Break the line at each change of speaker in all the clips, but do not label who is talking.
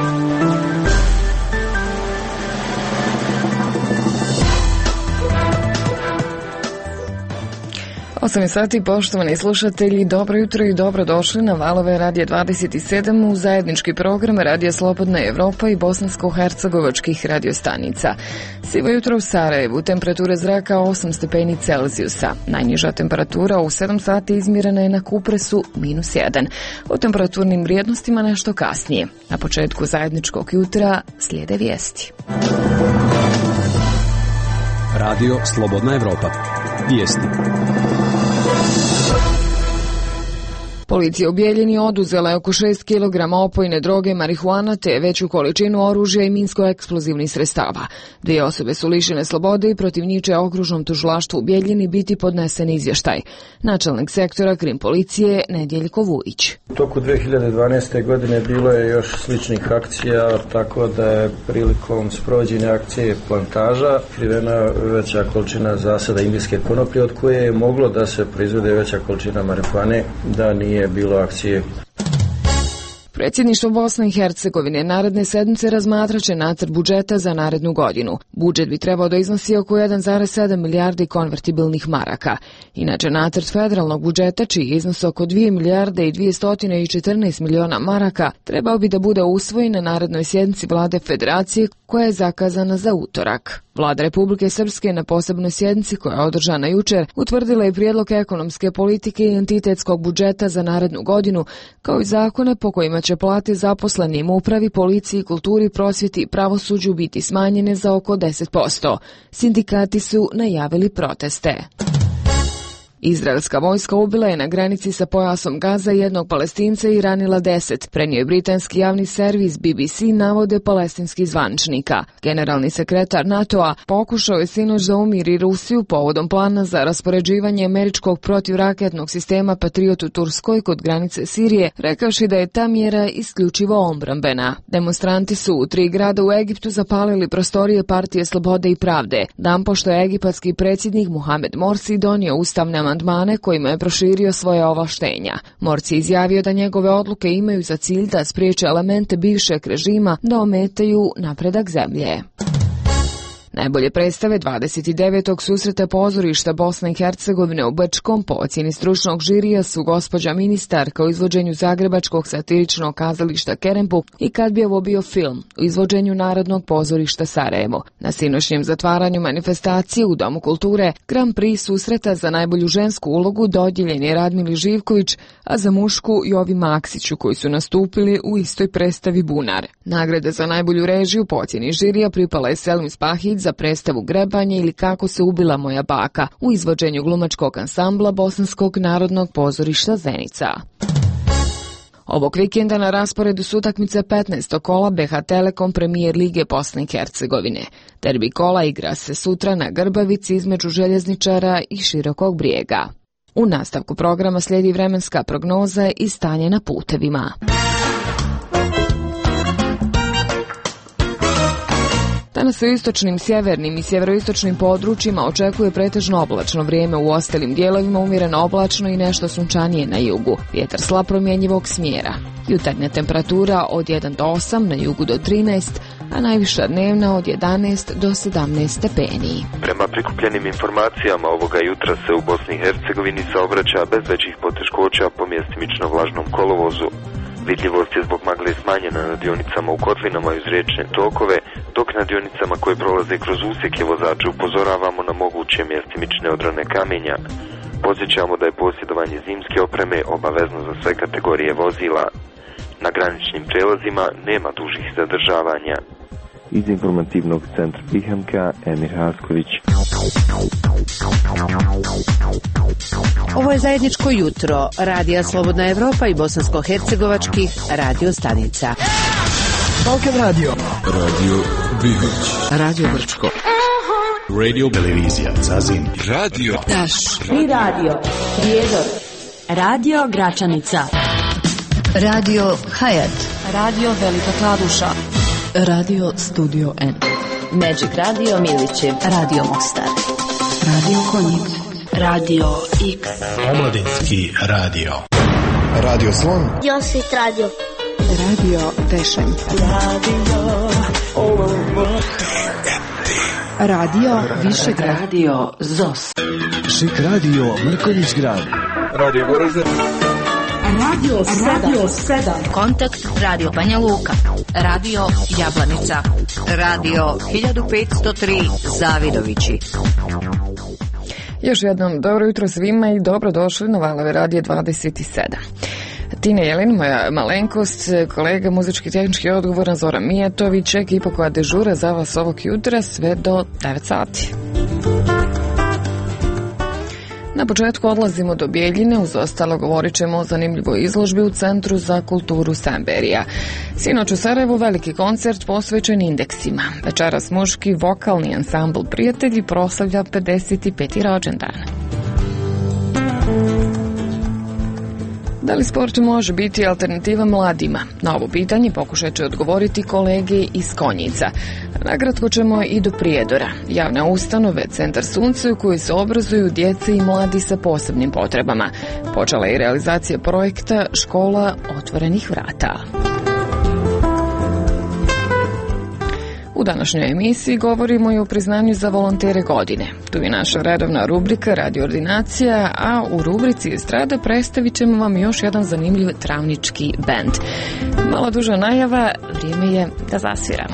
Osam sati, poštovani slušatelji, dobro jutro i dobrodošli na valove Radija 27 u zajednički program Radija Slobodna Evropa i bosansko-hercegovačkih radiostanica. Sivo jutro u Sarajevu, temperatura zraka 8 stepeni Celzijusa. Najniža temperatura u 7 sati izmjerena je na Kupresu -1. O temperaturnim vrijednostima nešto kasnije. Na početku zajedničkog jutra slijede vijesti.
Radio Slobodna Evropa. Vijesti.
Policija u Bijeljini oduzela je oko 6 kg opojne droge marihuana te veću količinu oružja i minsko-eksplozivnih sredstava. 2 osobe su lišene slobode i protiv njih će okružnom tužilaštvu u Bijeljini biti podnesen izvještaj. Načelnik sektora krim policije Nedjeljko Vujić.
U toku 2012. godine bilo je još sličnih akcija, tako da je prilikom sprovođenja akcije Plantaža otkrivena veća količina zasada indijske konoplje od koje je moglo da se proizvede veća količina marihuane, da nije bilo akcije.
Predsjedništvo Bosne i Hercegovine naredne sedmice razmatraće nacrt budžeta za narednu godinu. Budžet bi trebao da iznosi oko 1,7 milijardi konvertibilnih maraka. Inače, nacrt federalnog budžeta, čiji iznos oko 2 milijarde i 214 miliona maraka, trebao bi da bude usvojen na narednoj sjednici Vlade Federacije, koja je zakazana za utorak. Vlada Republike Srpske na posebnoj sjednici, koja je održana jučer, utvrdila je prijedlog ekonomske politike i entitetskog budžeta za narednu godinu, kao i zakone po kojima će plate zaposlenim u upravi, policiji, kulturi, prosvjeti i pravosuđu biti smanjene za oko 10%. Sindikati su najavili proteste. Izraelska vojska ubila je na granici sa pojasom Gaza jednog Palestinca i ranila 10, prenio je britanski javni servis BBC, navode palestinskih zvaničnika. Generalni sekretar NATO-a pokušao je sinoć da umiri Rusiju povodom plana za raspoređivanje američkog protivraketnog sistema Patriot u Turskoj kod granice Sirije, rekavši da je ta mjera isključivo odbrambena. Demonstranti su u 3 grada u Egiptu zapalili prostorije Partije Slobode i Pravde, dan pošto je egipatski predsjednik Mohamed Morsi donio ustavne amandmane kojima je proširio svoje ovlaštenja. Morsi izjavio da njegove odluke imaju za cilj da spriječe elemente bivšeg režima da ometaju napredak zemlje. Najbolje predstave 29. susreta pozorišta Bosne i Hercegovine u Brčkom po ocjeni stručnog žirija su Gospođa ministarka u izvođenju Zagrebačkog satiričnog kazališta Kerempu i Kad bi ovo bio film u izvođenju Narodnog pozorišta Sarajevo. Na sinoćnjem zatvaranju manifestacije u Domu kulture Grand Prix susreta za najbolju žensku ulogu dodijeljen je Radmili Živković, a za mušku Jovi Maksiću, koji su nastupili u istoj predstavi Bunar. Nagrada za najbolju režiju po ocjeni žirija pripala je Selim Spahić za predstavu Grebanje ili Kako se ubila moja baka u izvođenju glumačkog ansambla Bosanskog narodnog pozorišta Zenica. Ovog vikenda na rasporedu su utakmice 15. kola BH Telekom Premijer Lige Bosne i Hercegovine. Derbi kola igra se sutra na Grbavici između Željezničara i Širokog Brijega. U nastavku programa slijedi vremenska prognoza i stanje na putevima. Danas u istočnim, sjevernim i sjeveroistočnim područjima očekuje pretežno oblačno vrijeme, u ostalim dijelovima umjereno oblačno i nešto sunčanije na jugu. Vjetar slab promjenjivog smjera. Jutarnja temperatura od 1 do 8, na jugu do 13, a najviša dnevna od 11 do 17 stepeni.
Prema prikupljenim informacijama ovoga jutra se u Bosni i Hercegovini saobraća bez većih poteškoća po mjestimično vlažnom kolovozu. Vidljivost je zbog magle smanjena na dionicama u kotlinama uz riječne tokove, dok na dionicama koje prolaze kroz usjeke vozače upozoravamo na moguće mjestimične odrane kamenja. Podsjećamo da je posjedovanje zimske opreme obavezno za sve kategorije vozila. Na graničnim prijelazima nema dužih zadržavanja.
Iz informativnog centra Bihamka, Emir Hasković.
Ovo je zajedničko jutro Radija Slobodna Evropa i bosansko-hercegovačkih radiostanica.
Balkan Radio.
Radio Bihać.
Radio Brčko.
Radio Televizija Zazin.
Radio
Daš. I radio Prijedor.
Radio Gračanica.
Radio Hayat.
Radio Velika Kladuša.
Radio Studio N.
Magic Radio Milići.
Radio Mostar.
Radio Konjic.
Radio X.
Omladinski radio.
Radio Slon.
Josit Radio.
Radio Tešenica. Radio Višegrad.
Radio ZOS.
Šik Radio Mrkonjić Grad.
Radio Goražde.
Radio 7.
Kontakt Radio Banja Luka. Radio Jablanica. Radio 1503 Zavidovići.
Još jednom dobro jutro svima i dobrodošli na valove Radio 27. Tina Jelin, moja malenkost, kolega muzički tehnički odgovoran Zoran Mijatović, ekipa koja dežura za vas ovog jutra sve do 9 sati. Na početku odlazimo do Bijeljine, uz ostalo govorit ćemo o zanimljivoj izložbi u Centru za kulturu Semberija. Sinoć u Sarajevu veliki koncert posvećen indeksima. Večeras muški vokalni ansambl Prijatelji proslavlja 55. rođendan. Da li sport može biti alternativa mladima? Na ovo pitanje pokušat će odgovoriti kolege iz Konjica. Nakratko ćemo i do Prijedora, javne ustanove Centar Sunce u kojoj se obrazuju djece i mladi sa posebnim potrebama. Počela je i realizacija projekta Škola otvorenih vrata. U današnjoj emisiji govorimo i o priznanju za volontere godine. Tu je naša redovna rubrika Radio Ordinacija, a u rubrici Estrada predstavit ćemo vam još jedan zanimljiv travnički bend. Malo duža najava, vrijeme je da zasviramo.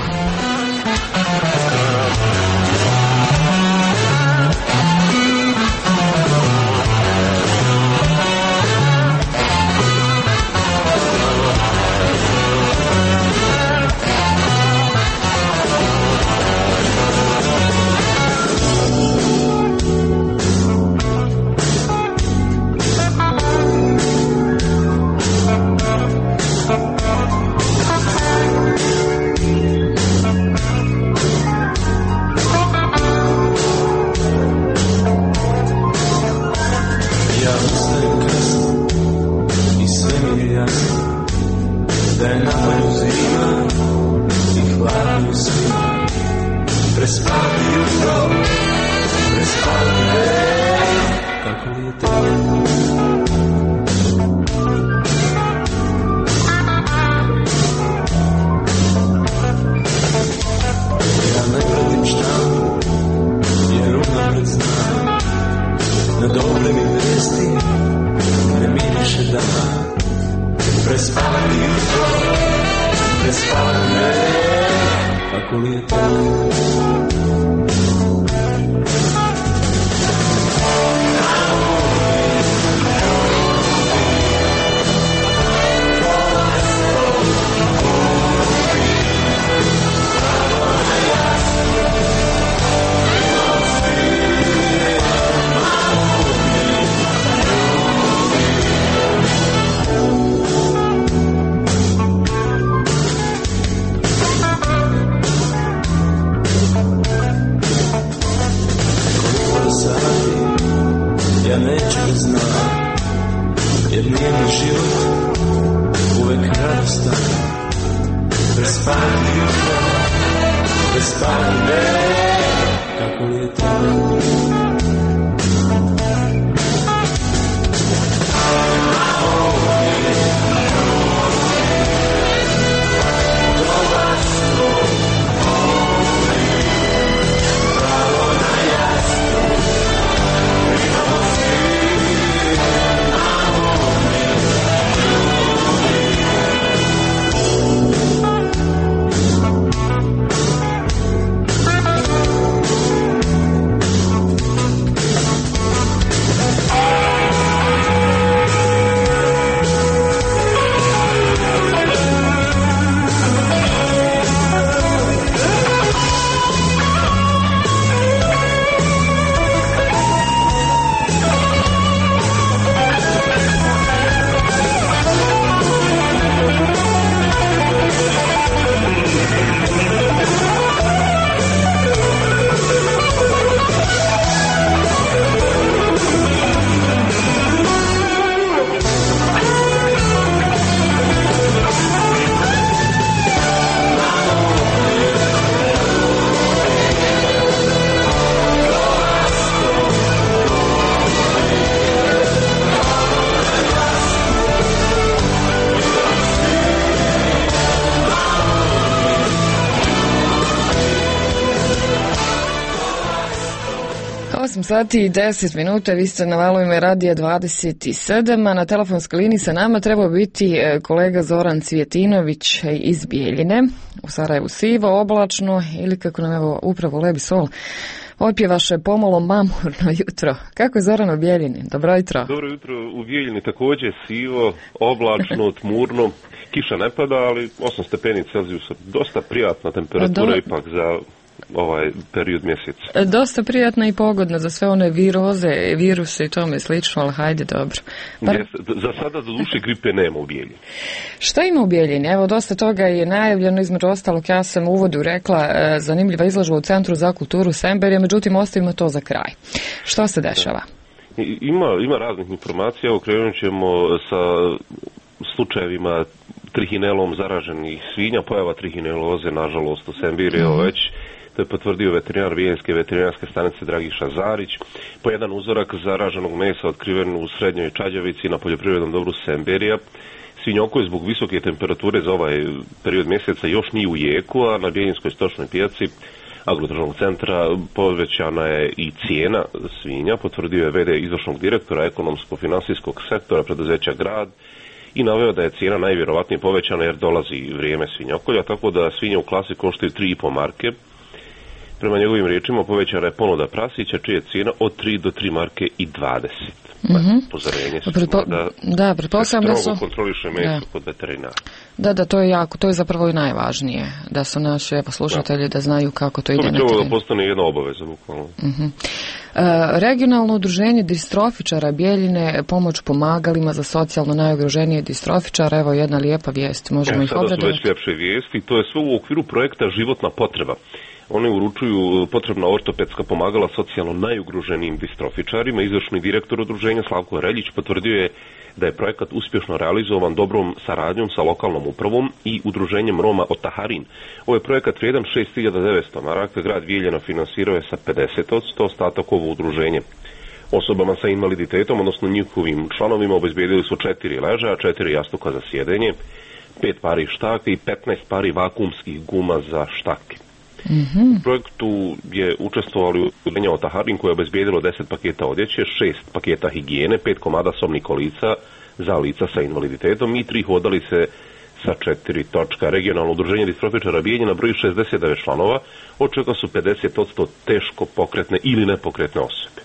8 sati i 10 minuta, vi ste na valovima Radija 27, a na telefonskoj liniji sa nama treba biti kolega Zoran Cvjetinović iz Bijeljine, u Sarajevu sivo, oblačno ili kako nam evo upravo Lebi Sol otpjevaše pomalo mamurno jutro. Kako je Zoran u Bijeljini? Dobro jutro.
Dobro jutro, u Bijeljini također sivo, oblačno, tmurno, kiša ne pada, ali 8 stepeni Celzijusa, dosta prijatna temperatura ipak za ovaj period mjeseca.
Dosta prijatna i pogodna za sve one viroze, viruse i tome slično, ali hajde dobro.
Za sada do duše gripe nema u Bijeljini.
Šta ima u Bijeljini? Evo, dosta toga je najavljeno, između ostalog, ja sam u uvodu rekla, zanimljiva izložba u Centru za kulturu Semberije, međutim, ostavimo to za kraj. Što se dešava?
Ima raznih informacija, evo krenut ćemo sa slučajevima trihinelom zaraženih svinja, pojava trihineloze, nažalost, u Semberiji, već to je potvrdio veterinar Bijeljinske veterinarske stanice Dragiša Zarić. Po jedan uzorak zaraženog mesa otkriven u Srednjoj Čađavici na poljoprivrednom dobru Semberija. Svinjokoj zbog visoke temperature za ovaj period mjeseca još nije u jeku, a na Bijeljinskoj stočnoj pijaci Agrodržavnog centra povećana je i cijena svinja, potvrdio je VD izvršnog direktora ekonomsko-finansijskog sektora preduzeća Grad i naveo da je cijena najvjerovatnije povećana jer dolazi vrijeme svinjokolja, tako da svinje u klasi koštaju 3,5 marke. Prema njegovim riječima povećana je ponuda prasića, čija je cijena od 3 do 3 marke i 20. Upozorenje su
da pretpostavljam da su
kontroliše meso kod veterinara.
Da, to je jako, to je zapravo i najvažnije, da su naši poslušatelji da znaju kako to ide na terenu.
To bi trebalo da postane jedna obaveza, bukvalno.
Regionalno udruženje distrofičara Bijeljine, pomoć pomagalima za socijalno najugroženije distrofičara, evo jedna lijepa vijest, možemo ih obradovati.
Sada su već ljepše vijesti, to je sve u okviru projekta Životna potreba. Oni uručuju potrebna ortopedska pomagala socijalno najugroženijim distrofičarima. Izvršni direktor udruženja Slavko Reljić potvrdio je da je projekat uspješno realizovan dobrom saradnjom sa lokalnom upravom i udruženjem Roma Otaharin. Ovaj projekat vrijedan 6.900 maraka, grad Bijeljina finansirao je sa 50%, ostatak ovo udruženje. Osobama sa invaliditetom, odnosno njihovim članovima, obezbijedili su 4 leža, 4 jastuka za sjedenje, 5 pari štaka i 15 pari vakuumskih guma za štake. U projektu je učestvovali udruženje Otaharin koje je obezbijedilo 10 paketa odjeće, 6 paketa higijene, 5 komada sobnih kolica za lica sa invaliditetom i 3 hodalice sa 4 točka. Regionalno udruženje distrofičara Bijeljina broji 69 članova, od čega su 50% teško pokretne ili nepokretne osobe.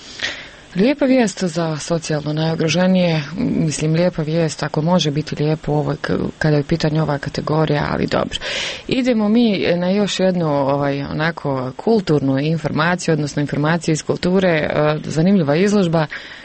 Lijepa vijest za socijalno najugroženije, mislim lijepa vijest ako može biti lijepo ovo kada je u pitanju ova kategorija, ali dobro. Idemo mi na još jednu onako kulturnu informaciju, odnosno informaciju iz kulture, zanimljiva izložba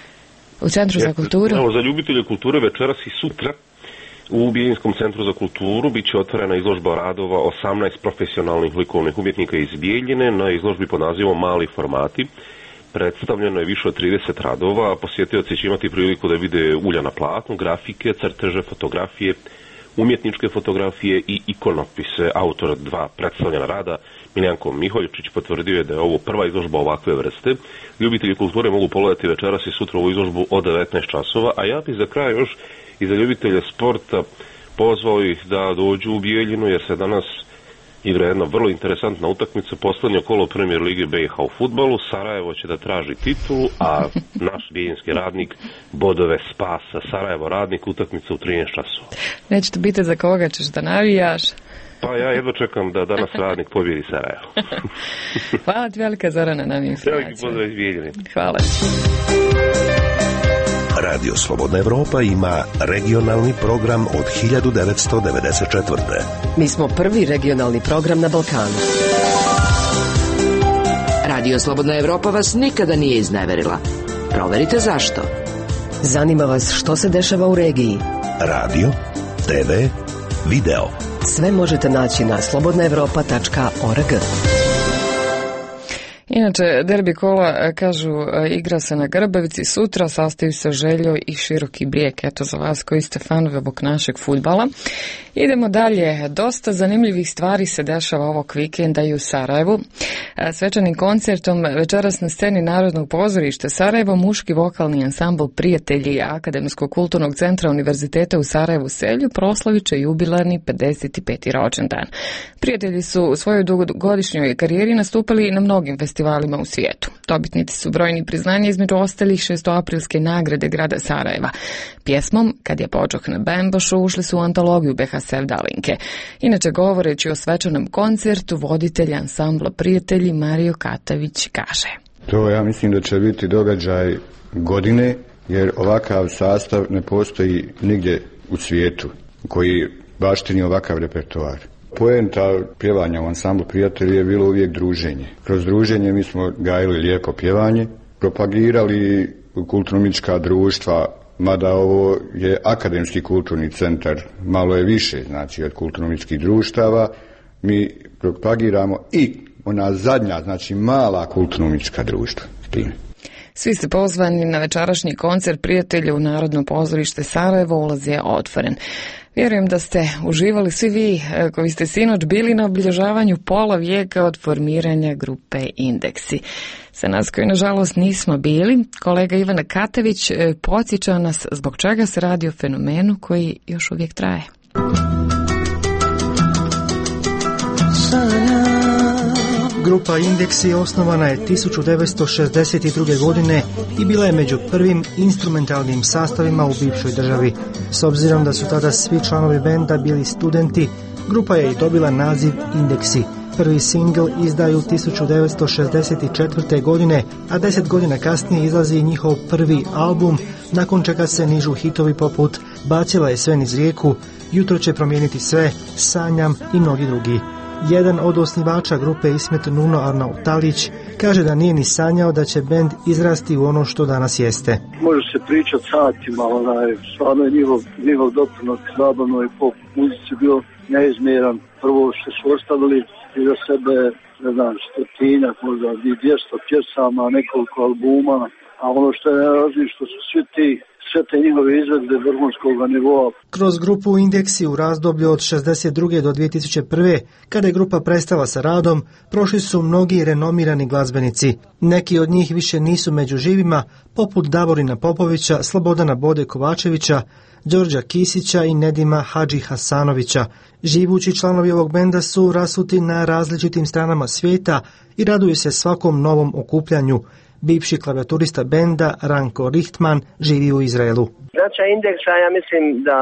u Centru za kulturu.
Evo, za ljubitelje kulture večeras i sutra u Bijeljinskom centru za kulturu bit će otvorena izložba radova 18 profesionalnih likovnih umjetnika iz Bijeljine na izložbi pod nazivom Mali formati. Predstavljeno je više od 30 radova, a posjetioci će imati priliku da vide ulja na platnu, grafike, crteže, fotografije, umjetničke fotografije i ikonopise. Autor 2 predstavljena rada, Miljanko Miholjčić, potvrdio je da je ovo prva izložba ovakve vrste. Ljubitelji kulture mogu pogledati večeras i sutra ovu izložbu od 19 časova, a ja bih za kraj još i za ljubitelje sporta pozvao ih da dođu u Bijeljinu, jer se danas igra jedna vrlo interesantna utakmica, posljednje kolo Premier Lige BiH u fudbalu. Sarajevo će da traži titulu, a naš bijeljinski radnik bodove spasa. Sarajevo radnik, utakmica u 13 časova.
Nećete biti za koga ćeš da navijaš?
Pa ja jedva čekam da danas radnik pobjedi Sarajevo.
Hvala ti velika, Zorana, na informaciju.
Veliki pozdrav iz Bijeljine.
Hvala.
Radio Slobodna Evropa ima regionalni program od 1994.
Mi smo prvi regionalni program na Balkanu. Radio Slobodna Evropa vas nikada nije izneverila. Proverite zašto. Zanima vas što se dešava u regiji.
Radio, TV, video.
Sve možete naći na slobodnaevropa.org.
Inače, derbi kola, kažu, igra se na Grbavici, sutra sastaju se Željo i Široki Brijeg. Eto za vas koji ste fanovi ovog našeg fudbala. Idemo dalje. Dosta zanimljivih stvari se dešava ovog vikenda i u Sarajevu. Svečanim koncertom večeras na sceni Narodnog pozorišta Sarajevo muški vokalni ansambl Prijatelji Akademskog kulturnog centra Univerziteta u Sarajevu Selju proslavit će jubilarni 55. rođendan. Prijatelji su u svojoj dugogodišnjoj karijeri nastupali na mnogim festivalima festivalima u svijetu. Dobitnici su brojni priznanja, između ostalih 600-aprilske nagrade grada Sarajeva. Pjesmom Kad je počoh na Bembašu ušli su u antologiju BH Sevdalinke. Inače, govoreći o svečanom koncertu, voditelj ansambla Prijatelji Mario Katavić kaže:
To ja mislim da će biti događaj godine, jer ovakav sastav ne postoji nigdje u svijetu koji baštini ovakav repertoar. Poenta pjevanja u ansamblu Prijatelji je bilo uvijek druženje. Kroz druženje mi smo gajili lijepo pjevanje, propagirali kulturno-umjetnička društva, mada ovo je akademski kulturni centar, malo je više znači od kulturno-umjetničkih društava, mi propagiramo i ona zadnja, znači mala kulturno-umjetnička društva.
Svi ste pozvani na večerašnji koncert Prijatelja u Narodno pozorište Sarajevo, ulaz je otvoren. Vjerujem da ste uživali svi vi koji ste sinoć bili na obilježavanju pola vijeka od formiranja grupe Indeksi. Za nas koji nažalost nismo bili, kolega Ivana Katavić podsjeća nas zbog čega se radi o fenomenu koji još uvijek traje.
Grupa Indeksi osnovana je 1962. godine i bila je među prvim instrumentalnim sastavima u bivšoj državi. S obzirom da su tada svi članovi benda bili studenti, grupa je i dobila naziv Indeksi. Prvi singl izdaju 1964. godine, a 10 godina kasnije izlazi njihov prvi album, nakon čega se nižu hitovi poput Bacila je sve niz rijeku, Jutro će promijeniti sve, Sanjam i mnogi drugi. Jedan od osnivača grupe Ismet Nuno Arnautalić kaže da nije ni sanjao da će bend izrasti u ono što danas jeste.
Može se pričati satima, stvarno je njihov doprinos zabavnoj pop muzici bio neizmjeran. Prvo što su ostavili iza sebe, ne znam, 100-tinjak, možda 200 pjesama, nekoliko albuma, a ono što je najvažnije što su sve te njihove izvedbe vrhunskog nivoa.
Kroz grupu Indeksi u razdoblju od 62. do 2001. kada je grupa prestala sa radom, prošli su mnogi renomirani glazbenici. Neki od njih više nisu među živima, poput Davorina Popovića, Slobodana Bode Kovačevića, Đorđa Kisića i Nedima Hadži Hasanovića. Živući članovi ovog benda su rasuti na različitim stranama svijeta i raduju se svakom novom okupljanju. Bivši klavijaturista benda Ranko Richtman živi u Izraelu.
Značaj Indeksa, ja mislim da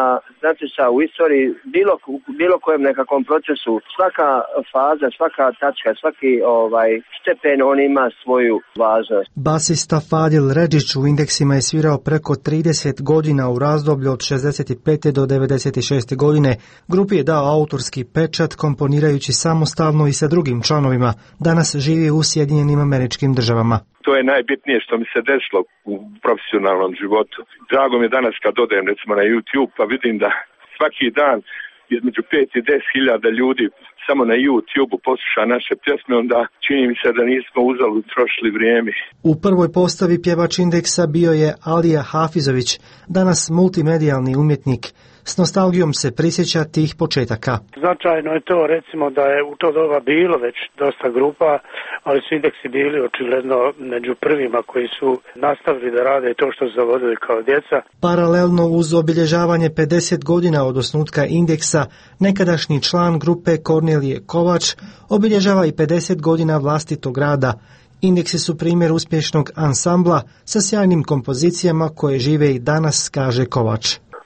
u istoriji bilo kojem nekakvom procesu svaka faza, svaka tačka, svaki stepen on ima svoju važnost.
Basista Fadil Redžić u Indeksima je svirao preko 30 godina u razdoblju od 65. do 96. godine. Grupi je dao autorski pečat komponirajući samostalno i sa drugim članovima. Danas živi u Sjedinjenim Američkim Državama.
To je najbitnije što mi se desilo u profesionalnom životu. Drago mi je danas kad odem recimo na YouTube pa vidim da svaki dan između 5 i 10 hiljada ljudi samo na YouTube posluša naše pjesme, onda čini mi se da nismo uzalud trošili vrijeme.
U prvoj postavi pjevač Indeksa bio je Alija Hafizović, danas multimedijalni umjetnik. S nostalgijom se prisjeća tih početaka.
Značajno je to, recimo, da je u to doba bilo već dosta grupa, ali su Indeksi bili očigledno među prvima koji su nastavili da rade to što su zavodili kao djeca.
Paralelno uz obilježavanje 50 godina od osnutka Indeksa, nekadašnji član grupe Kornelije Kovač obilježava i 50 godina vlastitog rada. Indeksi su primjer uspješnog ansambla sa sjajnim kompozicijama koje žive i danas, kaže Kovač.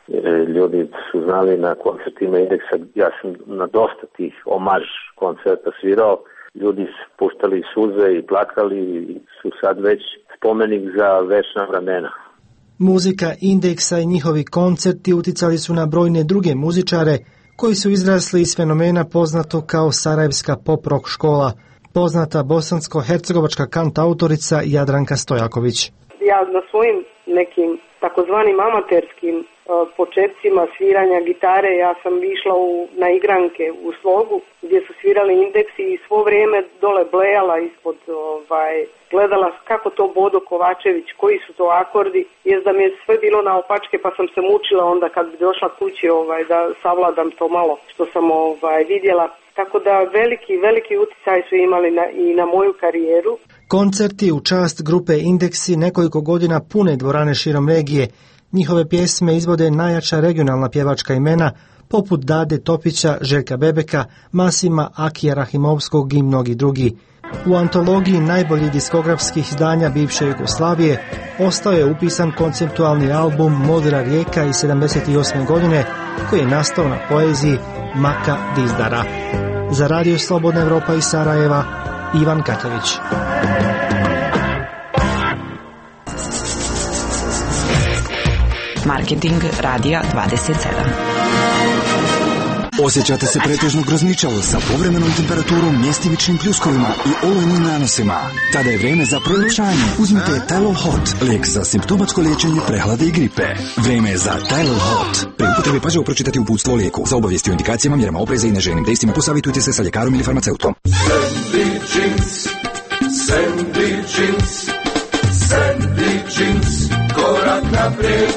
Ljudi su znali na koncertima Indeksa, ja sam na dosta tih omaž koncerta svirao, ljudi su puštali suze i plakali i su sad već spomenik za večna vremena.
Muzika Indeksa i njihovi koncerti uticali su na brojne druge muzičare koji su izrasli iz fenomena poznato kao Sarajevska pop-rock škola, poznata bosansko-hercegovačka kantautorica Jadranka Stojaković.
Ja na svojim nekim takozvanim amaterskim početcima sviranja gitare ja sam išla na igranke u Slogu gdje su svirali Indeksi i svo vrijeme dole blejala ispod gledala kako to Bodo Kovačević, koji su to akordi, jer da mi je sve bilo na opačke pa sam se mučila onda kad bi došla kući da savladam to malo što sam vidjela. Tako da veliki utjecaj su imali i na moju karijeru.
Koncerti u čast grupe Indeksi nekoliko godina pune dvorane širom regije. Njihove pjesme izvode najjača regionalna pjevačka imena poput Dade Topića, Željka Bebeka, Masima Akija Rahimovskog i mnogi drugi. U antologiji najboljih diskografskih izdanja bivše Jugoslavije ostao je upisan konceptualni album Modra rijeka iz 78. godine koji je nastao na poeziji Maka Dizdara. Za Radio Slobodna Evropa iz Sarajeva, Ivan Katović.
Marketing Radija 27.
Osjećate se pretežno grozničavo sa povremenom temperaturom, mjestimičnim pljuskovima i olujnim nanosima? Tada je vreme za proljepšanje. Uzmite Tylol Hot, lijek za simptomatsko liječenje prehlade i gripe. Vreme je za Tylol Hot. Pre upotrebe pažljivo pročitati uputstvo o lijeku. Za obavijesti o indikacijama, mjerama opreza i neželjenim dejstvima posavitujte se sa ljekarom ili farmaceutom.
Sandy Jeans, korak naprijed.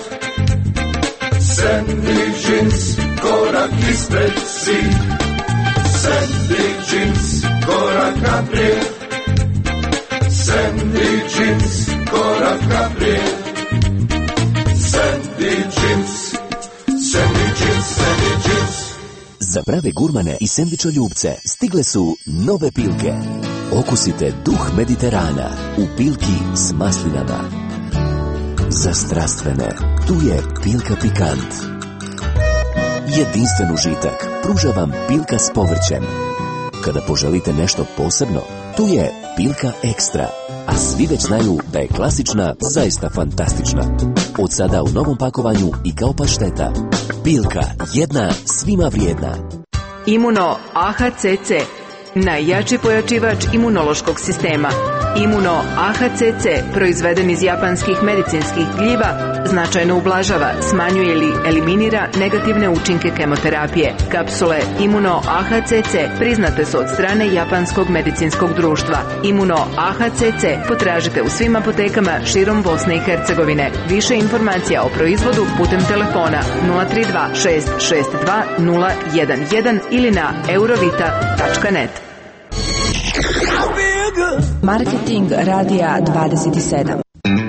Sandy Jeans, korak ispred si. Sandy Jeans, korak naprijed. Sandy Jeans, korak naprijed. Sandy Jeans, Sandy Jeans, Sandy Jeans.
Za prave gurmane i sendvičoljubce stigle su nove pilke. Okusite duh Mediterana u pilki s maslinama. Za strastvene, tu je Pilka Pikant. Jedinstven užitak pruža vam Pilka s povrćem. Kada poželite nešto posebno, tu je Pilka Ekstra. A svi već znaju da je klasična zaista fantastična. Od sada u novom pakovanju i kao pašteta. Pilka, jedna svima vrijedna.
Imuno AHCC, najjači pojačivač imunološkog sistema. Imuno AHCC, proizveden iz japanskih medicinskih gljiva, značajno ublažava, smanjuje ili eliminira negativne učinke kemoterapije. Kapsule Imuno AHCC priznate su od strane Japanskog medicinskog društva. Imuno AHCC potražite u svim apotekama širom Bosne i Hercegovine. Više informacija o proizvodu putem telefona 032 662 011 ili na eurovita.net.
Marketing Radija 27.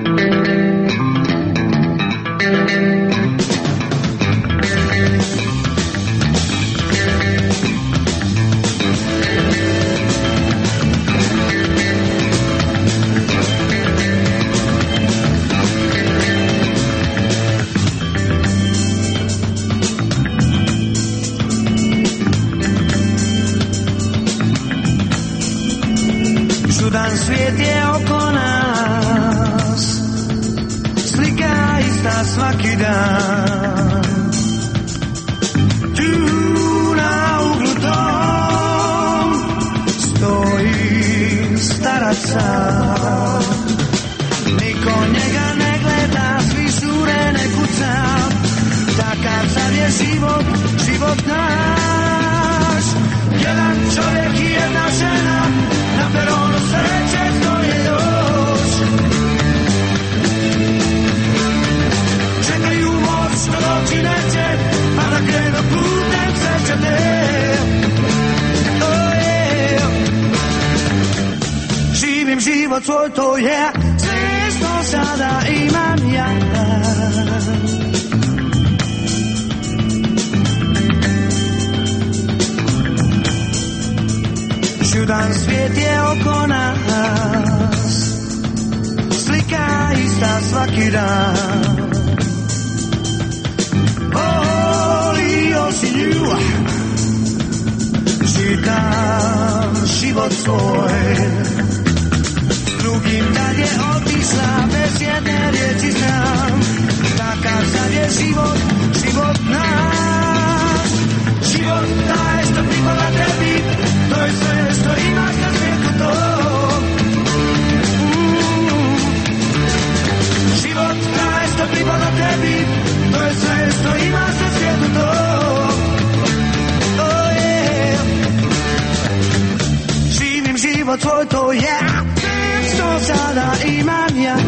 Čudan svijet je oko nas, slika ista svaki dan. Tu na uglu dom stoji starac sam. Niko njega ne gleda, svi šure ne kuca. Takav sad je život, život naš. Jedan čovjek i jedna žena, na peronu sreće stoje još. Čekaju most što doći neće, a da krenu putem srećete. Oh yeah. Živim život svoj, to je sve što sada imam ja. Čudan svijet je oko nas, slika ista svaki dan. Volio si nju, čitam život svoj. Drugim tad je otišla, bez jedne riječi znam. Takav sad je život, život naš. Život taj što pripada tebi, to je sve što imaš na svijetu to. Život taj što pripada tebi, to je sve što imaš na svijetu to. Oh yeah. Živim život tvoj, to je sve što sada imam ja.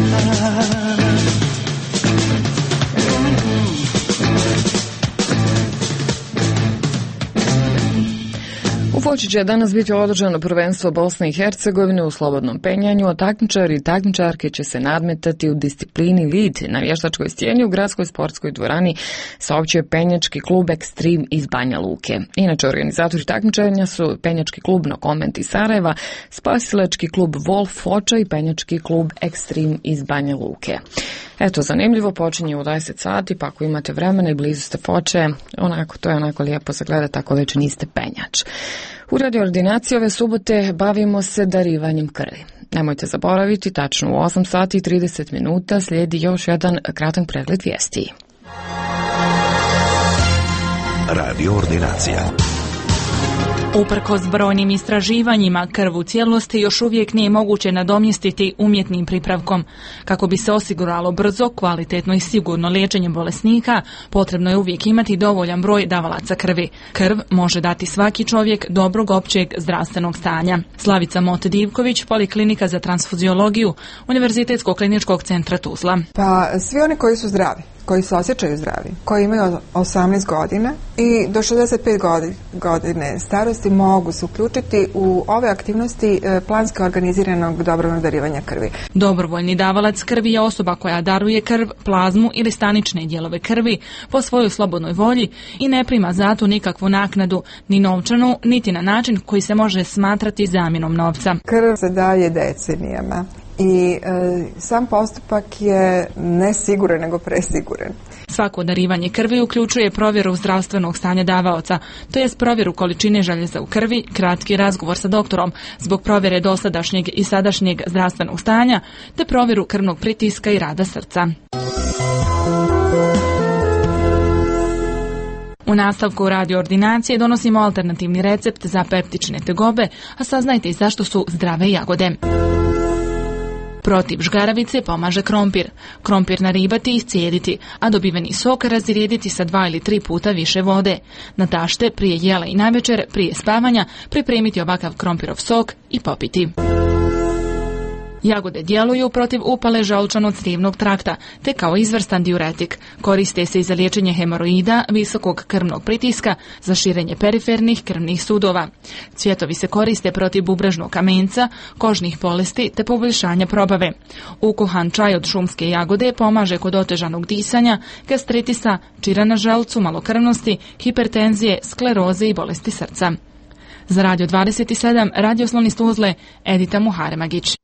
U Soči će danas biti održano prvenstvo Bosne i Hercegovine u slobodnom penjanju, a takmičari i takmičarke će se nadmetati u disciplini lead na vještačkoj stijeni u gradskoj sportskoj dvorani, saopćio penjački klub Ekstrem iz Banja Luke. Inače, organizatori takmičenja su penjački klub Nokoment iz Sarajeva, spasilački klub Wolf Foča i penjački klub Ekstrem iz Banja Luke. Eto, zanimljivo, počinje u 10 sati, pa ako imate vremena i blizu ste Foče, to je onako lijepo za gledati ako već niste penjač. U Radio Ordinaciji ove subote bavimo se darivanjem krvi. Nemojte zaboraviti, tačno u 8 sati i 30 minuta slijedi još jedan kratak pregled vijesti.
Radio Ordinacija.
Uprkos brojnim istraživanjima, krv u cijelosti još uvijek nije moguće nadomjestiti umjetnim pripravkom. Kako bi se osiguralo brzo, kvalitetno i sigurno liječenje bolesnika, potrebno je uvijek imati dovoljan broj davalaca krvi. Krv može dati svaki čovjek dobrog općeg zdravstvenog stanja. Slavica Mot-Divković, Poliklinika za transfuziologiju, Univerzitetskog kliničkog centra Tuzla.
Pa svi oni koji su zdravi, koji se osjećaju zdravi, koji imaju 18 godina i do 65 godine starosti mogu se uključiti u ove aktivnosti planski organiziranog dobrovoljnog darivanja krvi.
Dobrovoljni davalac krvi je osoba koja daruje krv, plazmu ili stanične dijelove krvi po svojoj slobodnoj volji i ne prima za to nikakvu naknadu, ni novčanu, niti na način koji se može smatrati zamjenom novca.
Krv se daje decenijama. I sam postupak je ne siguran, nego presiguran.
Svako darivanje krvi uključuje provjeru zdravstvenog stanja davaoca, to jest provjeru količine željeza u krvi, kratki razgovor sa doktorom zbog provjere dosadašnjeg i sadašnjeg zdravstvenog stanja, te provjeru krvnog pritiska i rada srca. U nastavku Radio Ordinacije donosimo alternativni recept za peptične tegobe, a saznajte i zašto su zdrave jagode. Protiv žgaravice pomaže krompir. Krompir naribati i iscijediti, a dobiveni sok razrijediti sa 2 ili 3 puta više vode. Na tašte prije jela i navečer, prije spavanja, pripremiti ovakav krompirov sok i popiti. Jagode djeluju protiv upale želučano-crijevnog trakta, te kao izvrstan diuretik. Koriste se i za liječenje hemoroida, visokog krvnog pritiska, za širenje perifernih krvnih sudova. Cvjetovi se koriste protiv bubrežnog kamenca, kožnih bolesti te poboljšanja probave. Ukuhan čaj od šumske jagode pomaže kod otežanog disanja, gastritisa, čira na želucu, malokrvnosti, hipertenzije, skleroze i bolesti srca. Za Radio 27, radioslovni iz Tuzle, Edita Muharemagić.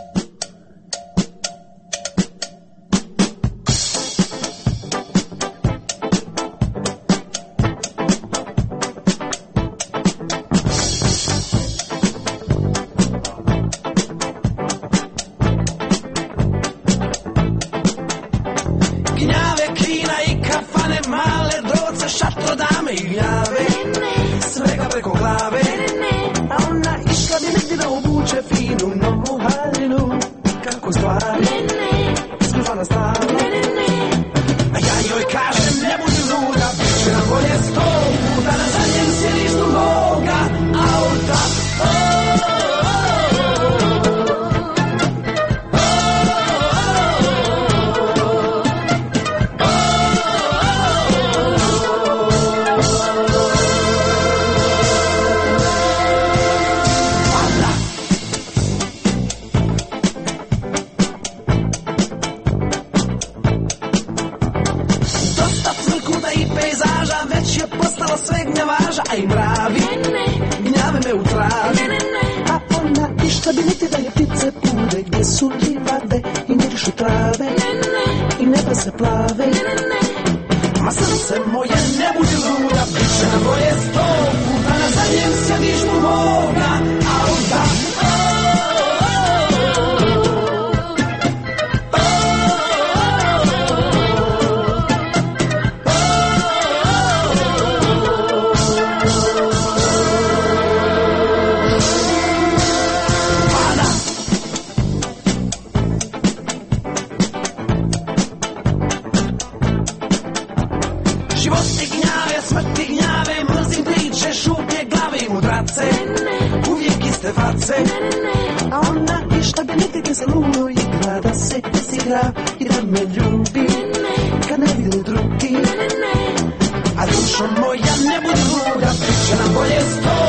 I da me ljubi kad ne vidi drugi, a dušo moja ne budi luda, bit će nam bolje 100 puta.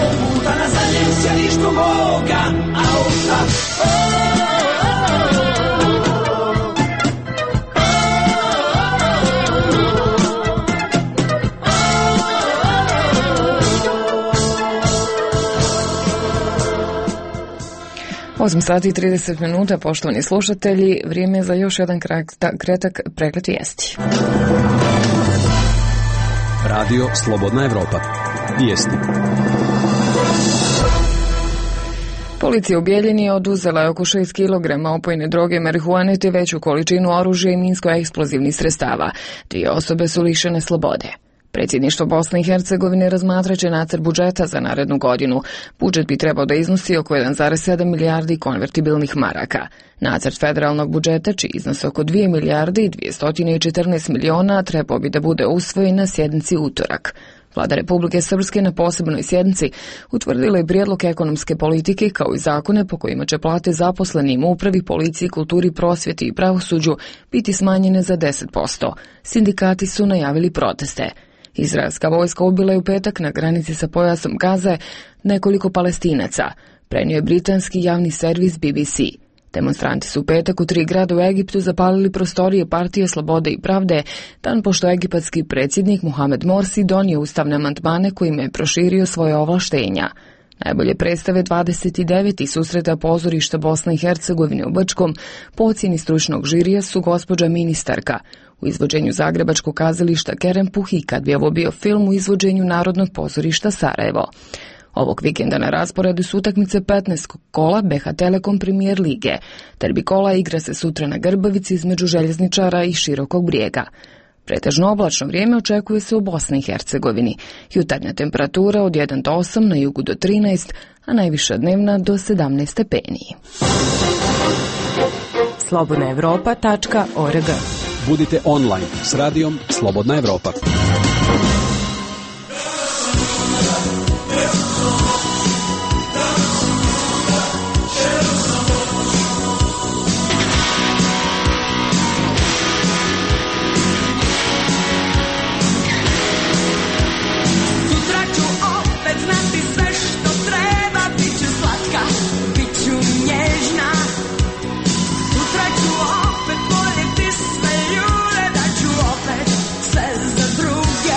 života na zadnjem sjedištu moga auta.
Osam sati i 30 minuta, poštovani slušatelji, vrijeme je za još jedan kratak pregled vijesti.
Radio Slobodna Evropa. Vijesti.
Policija u Bijeljini oduzela je oko 6 kg opojne droge marihuane te veću količinu oružja i minsko-eksplozivnih sredstava. 2 osobe su lišene slobode. Predsjedništvo Bosne i Hercegovine razmatraće nacrt budžeta za narednu godinu. Budžet bi trebao da iznosi oko 1,7 milijardi konvertibilnih maraka. Nacrt federalnog budžeta, čiji iznos oko 2 milijarde i 214 miliona, trebao bi da bude usvojen na sjednici utorak. Vlada Republike Srpske na posebnoj sjednici utvrdila je prijedlog ekonomske politike kao i zakone po kojima će plate zaposlenim u upravi, policiji, kulturi, prosvjeti i pravosuđu biti smanjene za 10%. Sindikati su najavili proteste. Izraelska vojska ubila je u petak na granici sa pojasom Gaze nekoliko Palestinaca, prenio je britanski javni servis BBC. Demonstranti su u petak u 3 grada u Egiptu zapalili prostorije Partije Slobode i Pravde, dan pošto egipatski predsjednik Mohamed Morsi donio ustavne amandmane kojima je proširio svoje ovlaštenja. Najbolje predstave 29. susreta pozorišta Bosne i Hercegovine u Brčkom po ocjeni stručnog žirija su gospođa ministarka, u izvođenju Zagrebačkog kazališta Kerempuh i Kad bi ovo bio film u izvođenju Narodnog pozorišta Sarajevo. Ovog vikenda na rasporedu su utakmice 15. kola BH Telekom Premier lige. Derbi kola igra se sutra na Grbavici između Željezničara i Širokog Brijega. Pretežno oblačno vrijeme očekuje se u Bosni i Hercegovini. Jutarnja temperatura od 1 do 8, na jugu do 13, a najviša dnevna do 17 stepeni.
slobodnaevropa.org.
Budite online s radijom Slobodna Evropa.
Opet voljeti sve ljude, da ću opet sve za druge.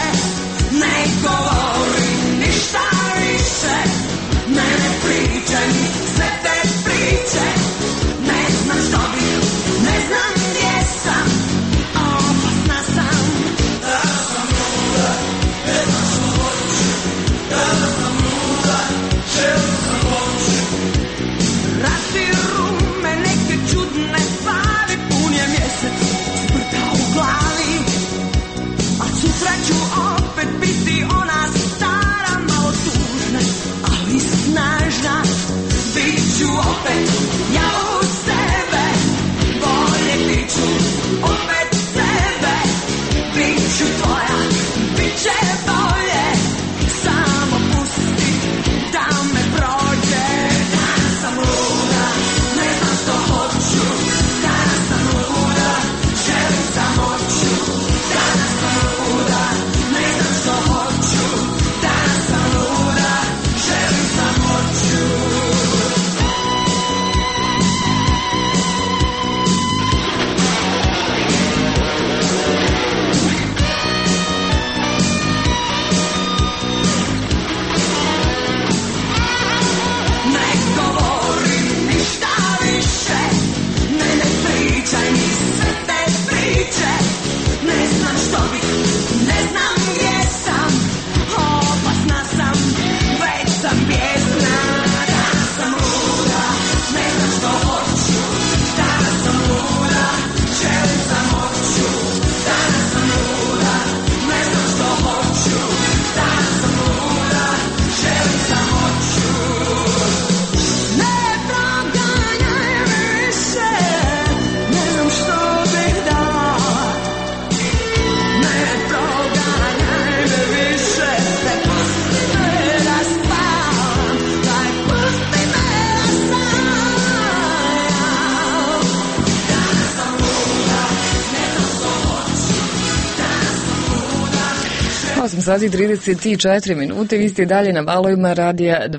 sati i 34 minute, vi ste dalje na valovima radija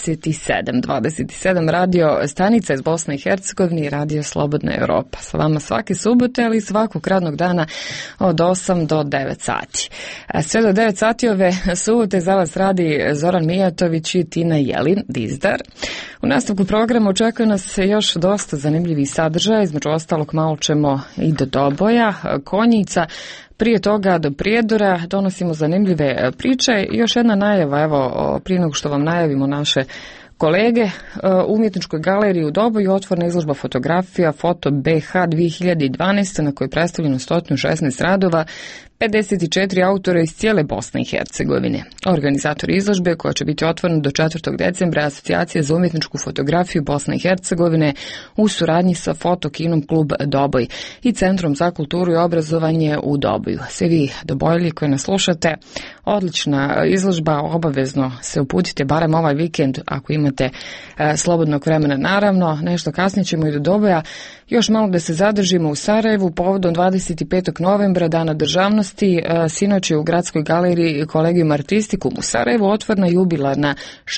27 radio stanica iz Bosne i Hercegovine i radio Slobodna Europa. Sa vama svake subote, ali svakog radnog dana od 8 do 9 sati. Sve do 9 sati ove subote za vas radi Zoran Mijatović i Tina Jelin Dizdar. U nastavku programa očekuje nas još dosta zanimljivih sadržaja, između ostalog malo ćemo i do Doboja, Konjica. Prije toga do Prijedora donosimo zanimljive priče. Još jedna najava, evo, prije nego što vam najavimo naše kolege, u Umjetničkoj galeriji u Doboju otvorena izložba fotografija Foto BH 2012. na kojoj je predstavljeno 116 radova, 54 autora iz cijele Bosne i Hercegovine. Organizator izložbe, koja će biti otvorena do 4. decembra, Asocijacija za umjetničku fotografiju Bosne i Hercegovine u suradnji sa Fotokinom klub Doboj i Centrom za kulturu i obrazovanje u Doboju. Svi vi Dobojlji koji nas slušate, odlična izložba, obavezno se uputite barem ovaj vikend ako imate slobodnog vremena. Naravno, nešto kasnije ćemo i do Doboja. Još malo da se zadržimo u Sarajevu povodom 25. novembra, Dana državnosti. Sinoć je u Gradskoj galeriji Collegium Artisticum u Sarajevu otvorena jubilarna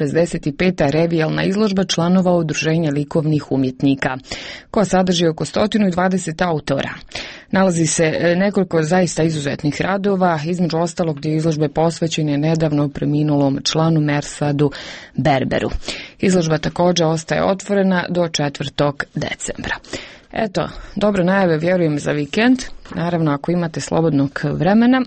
65. revijalna izložba članova Udruženja likovnih umjetnika, koja sadrži oko 120 autora. Nalazi se nekoliko zaista izuzetnih radova, između ostalog dio izložbe posvećen je nedavno preminulom članu Mersadu Berberu. Izložba također ostaje otvorena do 4. decembra. Eto, dobre najave, vjerujem, za vikend, naravno ako imate slobodnog vremena.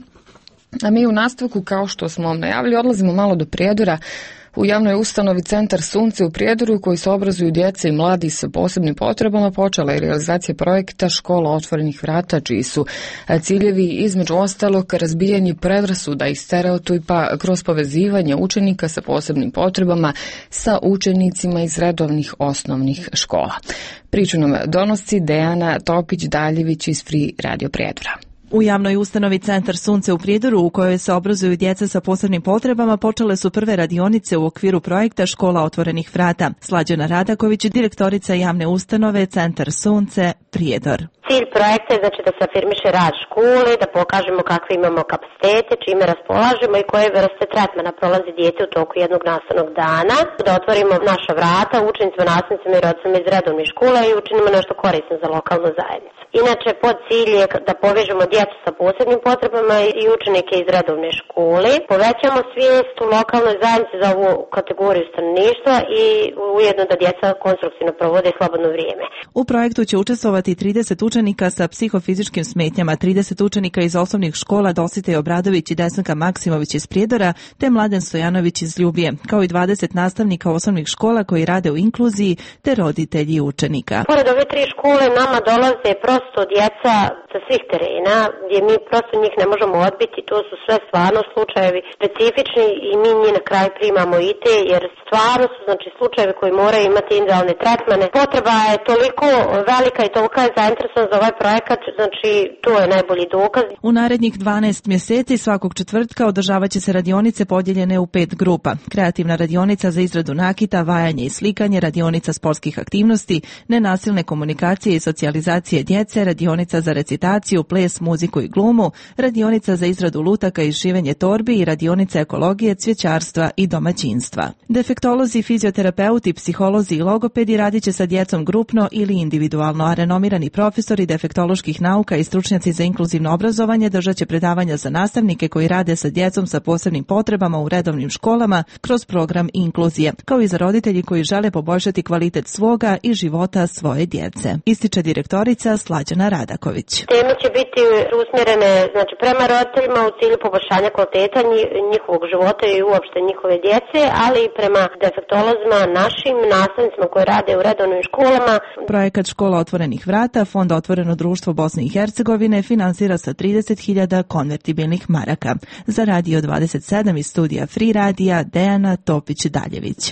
A mi u nastavku, kao što smo najavili, odlazimo malo do Prijedora. U javnoj ustanovi Centar Sunce u Prijedoru, u koji se obrazuju djece i mladi s posebnim potrebama, počela je realizacija projekta Škola otvorenih vrata, čiji su ciljevi između ostalog razbijanje predrasuda i stereotipa kroz povezivanje učenika sa posebnim potrebama sa učenicima iz redovnih osnovnih škola. Priču nam donosi Dejana Topić-Daljević iz Free Radio Prijedora.
U javnoj ustanovi Centar Sunce u Prijedoru, u kojoj se obrazuju djeca sa posebnim potrebama, počele su prve radionice u okviru projekta Škola otvorenih vrata. Slađana Radaković, direktorica javne ustanove Centar Sunce Prijedor.
Cilj projekta je znači da se afirmiše rad škole, da pokažemo kakve imamo kapacitete, čime raspolažemo i koje vrste tretmana prolazi dijete u toku jednog nastavnog dana, da otvorimo naša vrata učenicima, nastavnicima i roditeljima iz redovnih škola i učinimo nešto korisno za lokalnu zajednicu. Inače, pod cilj je da povežemo djecu sa posebnim potrebama i učenike iz redovne škole, povećamo svijest u lokalnoj zajednici za ovu kategoriju stanovništva i ujedno da djeca konstruktivno provode slobodno vrijeme.
U projektu će učestvovati 30 učenika sa psihofizičkim smetnjama, 30 učenika iz osnovnih škola Dositej Obradović i Desanka Maksimović iz Prijedora, te Mladen Stojanović iz Ljubije, kao i 20 nastavnika osnovnih škola koji rade u inkluziji, te roditelji učenika.
Pored ove 3 škole nama dolaze prosto djeca sa svih terena, gdje mi prosto njih ne možemo odbiti, to su sve stvarno slučajevi specifični i mi njih na kraju primamo i te, jer stvarno su znači slučajevi koji moraju imati individualne tretmane. Potreba je toliko velika i tolika je zainteresovanost za ovaj projekat, znači to je najbolji dokaz.
U narednih 12 mjeseci svakog četvrtka održavat će se radionice podijeljene u 5 grupa. Kreativna radionica za izradu nakita, vajanje i slikanje, radionica sportskih aktivnosti, nenasilne komunikacije i socijalizacije djece, radionica za recitaciju, ples, muziku i glumu, radionica za izradu lutaka i šivenje torbi i radionica ekologije, cvjećarstva i domaćinstva. Defektolozi, fizioterapeuti, psiholozi i logopedi radit će sa djecom grupno ili individualno, a renomirani profesori defektoloških nauka i stručnjaci za inkluzivno obrazovanje držat će predavanja za nastavnike koji rade sa djecom sa posebnim potrebama u redovnim školama kroz program inkluzije, kao i za roditelji koji žele poboljšati kvalitet svoga i života svoje djece, ističe direktorica Slađana Radaković.
Teme će biti usmjerene znači, prema roditeljima u cilju poboljšanja kvaliteta njihovog života i uopšte njihove djece, ali i prema defektolozima, našim nastavnicima koji rade u redovnim školama.
Projekat Škola otvorenih vrata Fond Otvoreno društvo Bosne i Hercegovine finansira sa 30.000 konvertibilnih maraka. Za Radio 27 iz studija Free Radija Dejana Topić-Daljević.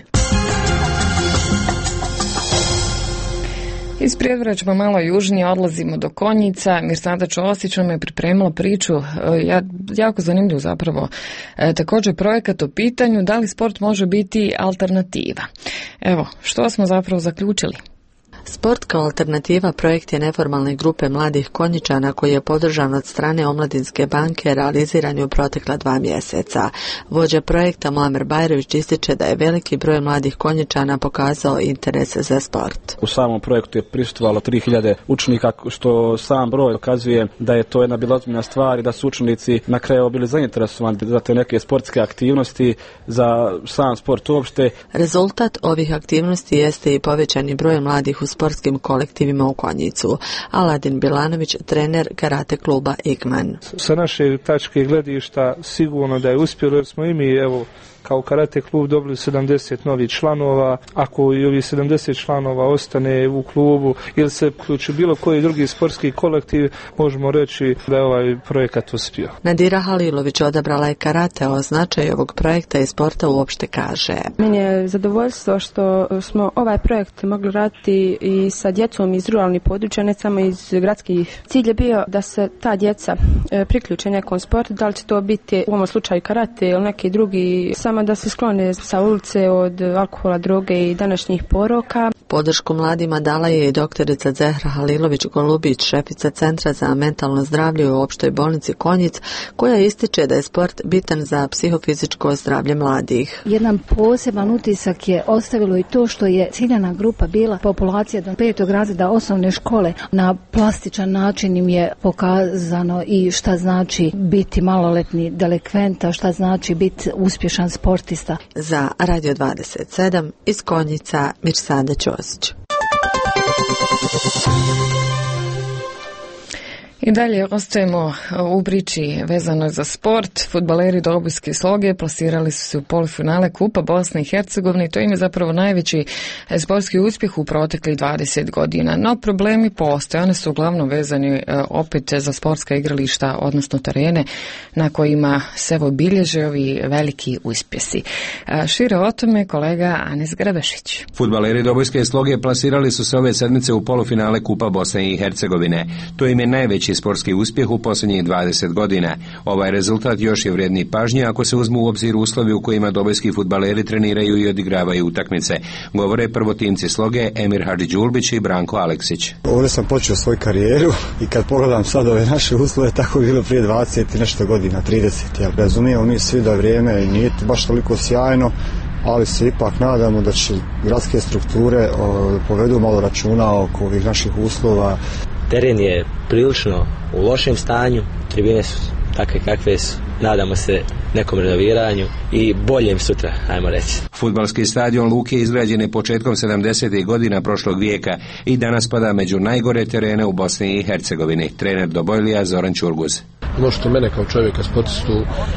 Iz Prijedora ćemo malo južnije, odlazimo do Konjica. Mirsada Čosić nam je pripremila priču, jako zanimljivu zapravo. Također projekat o pitanju da li sport može biti alternativa. Evo, što smo zapravo zaključili?
Sport kao alternativa projekt je neformalne grupe mladih konjičana koji je podržan od strane Omladinske banke, realiziran je u protekla 2 mjeseca. Vođa projekta Muamer Bajrović ističe da je veliki broj mladih konjičana pokazao interes za sport.
U samom projektu je prisustvovalo 3000 učenika, što sam broj dokazuje da je to jedna bila ozbiljna stvar i da su učenici na kraju bili zainteresovani za te neke sportske aktivnosti, za sam sport uopšte.
Rezultat ovih aktivnosti jeste i povećani broj mladih u sportskim kolektivima u Konjicu. Aladin Bilanović, trener karate kluba Igman.
Sa naše tačke gledišta sigurno da je uspjelo, jer smo i mi, evo, kao karate klub dobili 70 novih članova. Ako i ovi 70 članova ostane u klubu ili se uključi bilo koji drugi sportski kolektiv, možemo reći da je ovaj projekat uspio.
Nadira Halilović odabrala je karate, o značaju ovog projekta i sporta uopšte kaže.
Meni je zadovoljstvo što smo ovaj projekt mogli raditi i sa djecom iz ruralnih područja, ne samo iz gradskih. Cilj je bio da se ta djeca priključe nekom sportu, da li će to biti u ovom slučaju karate ili neki drugi, samo da se sklone sa ulice od alkohola, droge i današnjih poroka.
Podršku mladima dala je i doktorica Zehra Halilović-Golubić, šefica Centra za mentalno zdravlje u opštoj bolnici Konjic, koja ističe da je sport bitan za psihofizičko zdravlje mladih.
Jedan poseban utisak je ostavilo i to što je ciljana grupa bila populacija do 5. razreda osnovne škole. Na plastičan način im je pokazano i šta znači biti maloletni delikventa, šta znači biti uspješan sportista.
Za Radio 27 iz Konjica, Mirsada Ćosić.
I dalje ostajemo u priči vezano za sport. Fudbaleri Dobojske Sloge plasirali su se u polufinale Kupa Bosne i Hercegovine. To im je zapravo najveći sportski uspjeh u proteklih 20 godina. No problemi postoje. One su uglavnom vezani opet za sportska igrališta, odnosno terene na kojima se bilježe ovi veliki uspjesi. Šire o tome kolega Anes Grabešić.
Fudbaleri Dobojske Sloge plasirali su se ove sedmice u polufinale Kupa Bosne i Hercegovine. To im je najveći sportski uspjeh u posljednjih 20 godina. Ovaj rezultat još je vrijedni pažnje ako se uzmu u obzir uslovi u kojima dobojski fudbaleri treniraju i odigravaju utakmice. Govore prvotimci Sloge Emir Hadžiđulbić i Branko Aleksić.
Ovdje sam počeo svoju karijeru i kad pogledam sad ove naše uslove, tako bilo prije 20 i nešto godina, 30. Ja razumijemo mi svi da vrijeme nije baš toliko sjajno, ali se ipak nadamo da će gradske strukture povedu malo računa oko ovih naših uslova.
Teren je prilično u lošem stanju, tribine su takve kakve su, nadamo se nekom renoviranju i boljem sutra, ajmo reći.
Fudbalski stadion Luke izgrađen je početkom 70. godina prošlog vijeka i danas spada među najgore terene u Bosni i Hercegovini. Trener Dobojlija Zoran Ćurguz.
Ono što mene kao čovjeka sportistu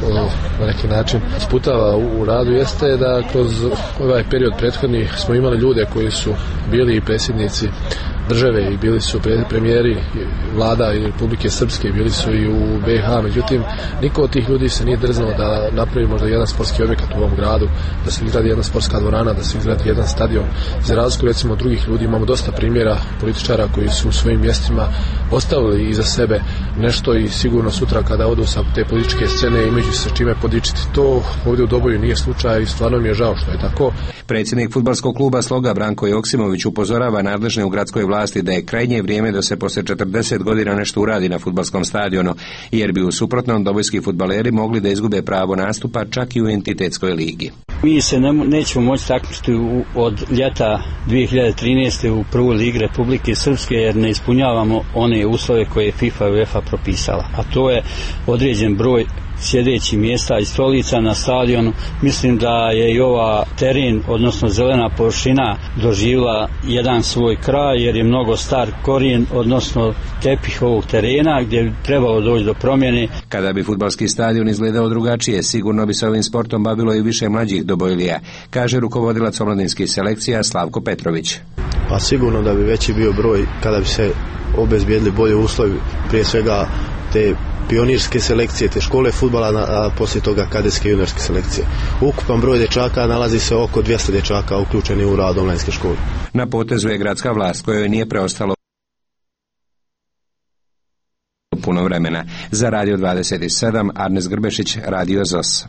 na neki način sputava u radu jeste da kroz ovaj period prethodni smo imali ljude koji su bili i predsjednici države i bili su premijeri vlada i Republike Srpske, bili su i u BiH, međutim niko od tih ljudi se nije drznuo da napravi možda jedan sportski objekat u ovom gradu, da se izgradi jedna sportska dvorana, da se izgradi jedan stadion. Za razliku recimo od drugih ljudi imamo dosta primjera političara koji su u svojim mjestima ostavili iza sebe nešto i sigurno sutra kada odu sa te političke scene imajući se čime podičiti. To ovdje u Doboju nije slučaj i stvarno mi je žao što je tako.
Predsjednik fudbalskog kluba Sloga Branko Joksimović upozorava nadležne u gradskoj vlasti da je krajnje vrijeme da se poslije 40 godina nešto uradi na fudbalskom stadionu, jer bi u suprotnom dobojski fudbaleri mogli da izgube pravo nastupa čak i u entitetskoj ligi.
Mi se nećemo moći takmičiti od ljeta 2013. u prvoj ligi Republike Srpske jer ne ispunjavamo one uslove koje je FIFA i UEFA propisala, a to je određen broj sjedećih mjesta i stolica na stadionu. Mislim da je i ova teren, odnosno zelena površina, doživjela jedan svoj kraj jer je mnogo star korijen, odnosno tepih ovog terena gdje bi trebalo doći do promjene.
Kada bi fudbalski stadion izgledao drugačije, sigurno bi se ovim sportom bavilo i više mlađih Dobojlija, kaže rukovodilac omladinskih selekcija Slavko Petrović.
Pa sigurno da bi veći bio broj kada bi se obezbijedili bolje uslovi, prije svega te pionirske selekcije, te škole fudbala, a poslije toga kadetske i juniorske selekcije. Ukupan broj dječaka nalazi se oko 200 dječaka uključeni u rad omladinske škole.
Na potezu je gradska vlast kojoj nije preostalo puno vremena. Za Radio 27, Arnes Grbešić, Radio ZOS.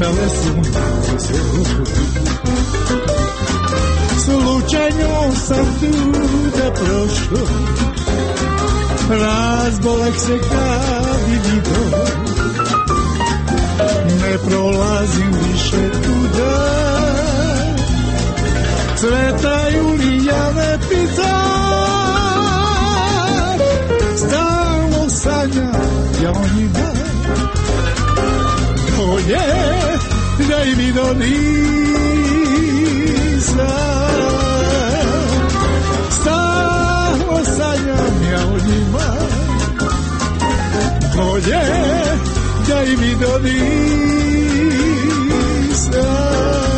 bujale su slučajno sam tuda prošao, razbolek se kad vidio, ne prolazim više tuda, cvetaju li jave pizza, stalno sanja ja o njima, bolje da i vidio nisam, stalno sanjam ja o njima, bolje da i vidio nisam.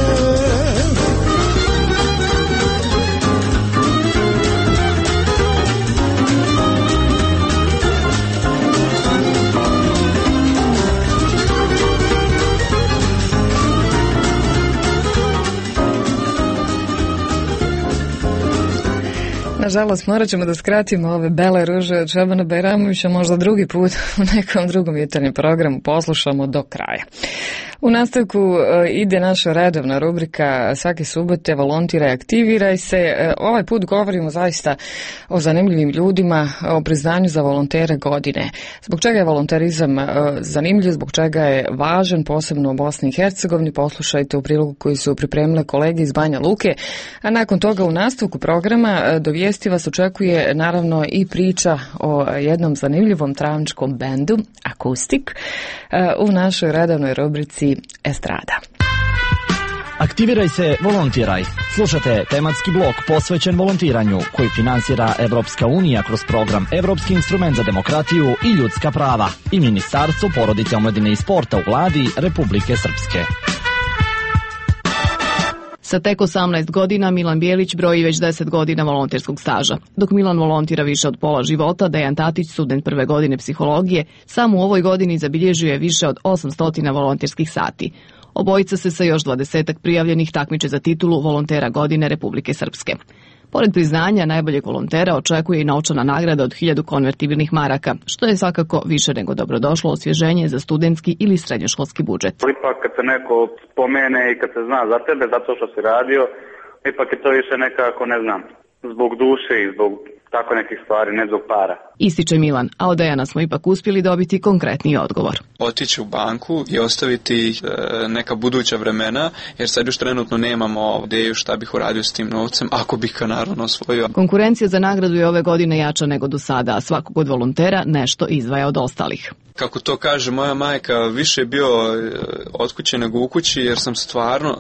Nažalost, morat ćemo da skratimo ove bele ruže od Šabana Bajramovića, možda drugi put u nekom drugom jutarnjem programu poslušamo do kraja. U nastavku ide naša redovna rubrika svake subote Volontiraj, aktiviraj se. Ovaj put govorimo zaista o zanimljivim ljudima, o priznanju za volontere godine. Zbog čega je volonterizam zanimljiv, zbog čega je važan, posebno u Bosni i Hercegovini, poslušajte u prilogu koji su pripremile kolege iz Banja Luke. A nakon toga u nastavku programa do vijesti vas očekuje naravno i priča o jednom zanimljivom travničkom bendu, Akustik, u našoj redovnoj rubrici Estrada.
Aktiviraj se, volontiraj. Slušate tematski blok posvećen volontiranju koji finansira Evropska unija kroz program Evropski instrument za demokratiju i ljudska prava i Ministarstvo porodice, omladine i sporta u vladi Republike Srpske.
Sa tek 18 godina Milan Bijelić broji već 10 godina volonterskog staža. Dok Milan volontira više od pola života, Dejan Tatić, student prve godine psihologije, sam u ovoj godini zabilježuje više od 800 volonterskih sati. Obojica se sa još 20 prijavljenih takmiče za titulu volontera godine Republike Srpske. Pored priznanja najboljeg volontera očekuje i novčana nagrada od 1000 konvertibilnih maraka, što je svakako više nego dobrodošlo osvježenje za studentski ili srednjoškolski budžet.
Ipak kad se neko spomene i kad se zna za tebe, zato što si radio, ipak je to više nekako, ne znam, zbog duše i zbog tako nekih stvari, ne zbog para.
Ističe Milan, a od Dejana smo ipak uspjeli dobiti konkretniji odgovor.
Otići u banku i ostaviti neka buduća vremena, jer sad još trenutno nemamo ideju šta bih uradio s tim novcem, ako bih ga naravno osvojio.
Konkurencija za nagradu je ove godine jača nego do sada, a svakog od volontera nešto izdvaja od ostalih.
Kako to kaže moja majka, više je bio od kuće nego u kući, jer sam stvarno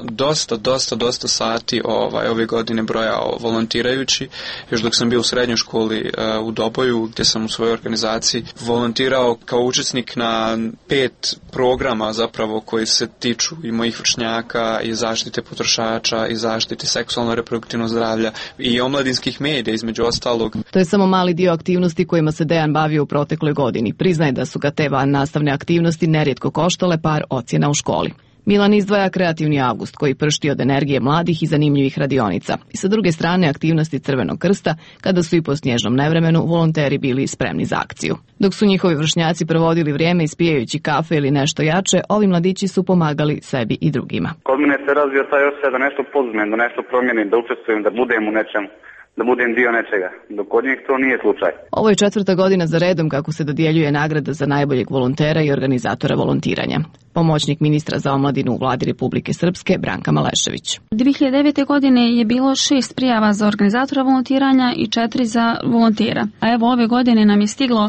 dosta sati ove godine brojao volontirajući. Još dok sam bio u srednjoj školi u Doboju, gdje sam u svojoj organizaciji volontirao kao učesnik na 5 programa zapravo koji se tiču i mojih vršnjaka, i zaštite potrošača, i zaštite seksualno-reproduktivnog zdravlja, i omladinskih medija između ostalog.
To je samo mali dio aktivnosti kojima se Dejan bavio u protekloj godini. Priznaje da su ga te van nastavne aktivnosti nerijetko koštale par ocjena u školi. Milan izdvaja kreativni avgust koji pršti od energije mladih i zanimljivih radionica. I sa druge strane aktivnosti Crvenog krsta, kada su i po snježnom nevremenu volonteri bili spremni za akciju. Dok su njihovi vršnjaci provodili vrijeme ispijajući kafe ili nešto jače, ovi mladići su pomagali sebi i drugima.
Kod mene se razvio taj osjećaj da nešto poduzmem, da nešto promijenim, da učestvujem, da budem u nečemu, da budem dio nečega, dok kod njih to nije slučaj.
Ovo je 4. godina za redom kako se dodjeljuje nagrada za najboljeg volontera i organizatora volontiranja. Pomoćnik ministra za omladinu u vladi Republike Srpske, Branka Malešević.
2009. godine je bilo 6 prijava za organizatora volontiranja i 4 za volontera. A evo ove godine nam je stiglo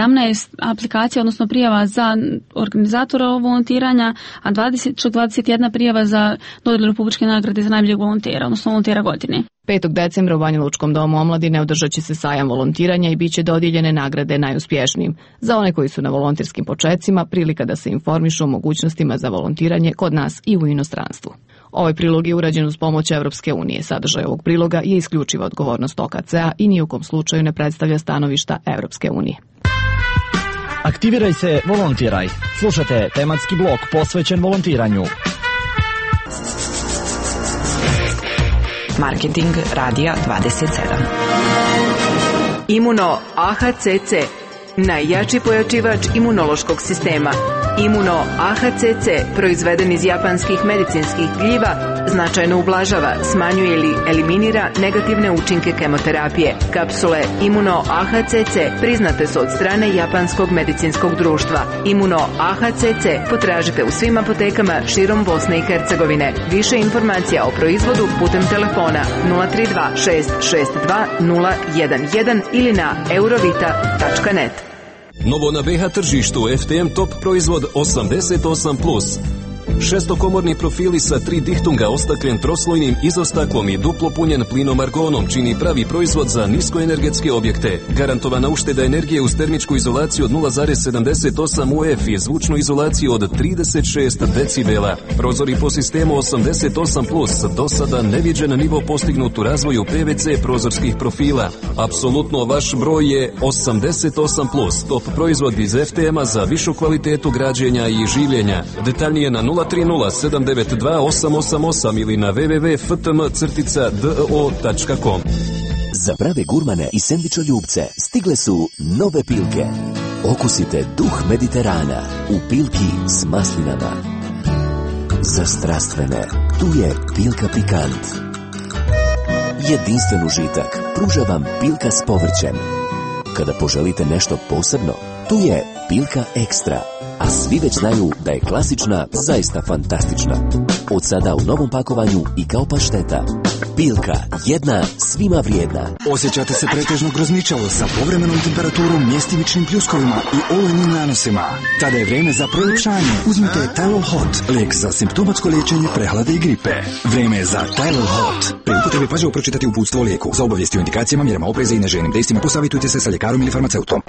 17 aplikacija, odnosno prijava za organizatora volontiranja, a 21 prijava za dodjelu republičke nagrade za najboljeg volontera, odnosno volontera godine.
5. decembra u Banja Lučkom domu omladine održat će se sajam volontiranja i bit će dodijeljene nagrade najuspješnijim. Za one koji su na volonterskim počecima prilika da se informišu o mogućnostima za volontiranje kod nas i u inostranstvu. Ovaj prilog je urađen uz pomoć Evropske unije. Sadržaj ovog priloga je isključiva odgovornost OKC-a i ni u kom slučaju ne predstavlja stanovišta Evropske unije.
Aktiviraj se, volontiraj. Slušate tematski blok posvećen volontiranju.
Marketing radija 27. Imuno AHCC, najjači pojačivač imunološkog sistema.
Immuno AHCC, proizveden iz japanskih medicinskih gljiva, značajno ublažava, smanjuje ili eliminira negativne učinke kemoterapije. Kapsule Immuno AHCC priznate su od strane Japanskog medicinskog društva. Immuno AHCC potražite u svim apotekama širom Bosne i Hercegovine. Više informacija o proizvodu putem telefona 032 662 011 ili na eurovita.net.
Novo na BH tržištu FTM Top proizvod 88+. Šestokomorni profili sa 3 dihtunga ostaklen troslojnim izostaklom i duplo punjen plinom argonom čini pravi proizvod za niskoenergetske objekte. Garantovana ušteda energije uz termičku izolaciju od 0,78 UF i zvučnu izolaciju od 36 decibela. Prozori po sistemu 88+, do sada neviđen nivo postignut u razvoju PVC prozorskih profila. Apsolutno vaš broj je 88+, top proizvod iz FTM-a za višu kvalitetu građenja i življenja. Detaljnije na 030-792-888 ili na www.ftm-do.com.
Za prave gurmane i sendvičoljubce stigle su nove Pilke. Okusite duh Mediterana u Pilki s maslinama. Za strastvene, tu je Pilka Pikant. Jedinstven užitak pruža vam Pilka s povrćem. Kada poželite nešto posebno, tu je Pilka Ekstra. A svi već znaju da je klasična zaista fantastična. Od sada u novom pakovanju i kao pašteta. Pilka, jedna, svima vrijedna.
Osjećate se pretežno grozničavo sa povremenom temperaturom, mjestimičnim pljuskovima i olujnim nanosima. Tada je vrijeme za proljepšanje. Uzmite Tylol Hot, lijek za simptomatsko liječenje prehlade i gripe. Vrijeme je za Tylol Hot. Pri upotrebi pažljivo pročitati uputstvo o lijeku. Za obavijesti o indikacijama, mjerama opreza i neželjenim dejstvima posavitujte se sa ljekarom ili farmaceutom.